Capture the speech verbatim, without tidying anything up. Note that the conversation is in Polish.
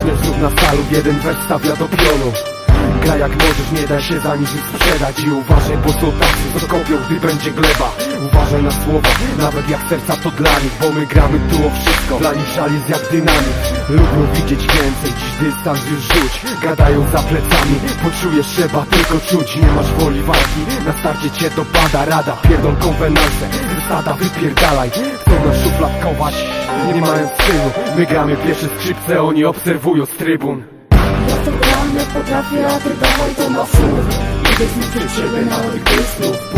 Ośmiu słów na stalu, jeden wers stawia do pionu. Graj jak możesz, nie daj się za nic sprzedać. I uważaj, bo są tacy, co kopią, gdy będzie gleba. Uważaj na słowa, nawet jak serca to dla nich, bo my gramy tu o wszystko, dla nich żal jest jak dynamit. Lubią widzieć więcej, dziś dystans już rzuć. Gadają za plecami, poczujesz, trzeba tylko czuć. Nie masz woli walki, na starcie cię dopada rada. Pierdol konwenanse, zasada wypierdalaj. Chcą nas szufladkować, nie mając synu. My gramy pierwsze skrzypce, oni obserwują z trybun. Ja to gram, jak potrafię, a ty dawaj to na fur. Idę z niczym ciebie na tych snów.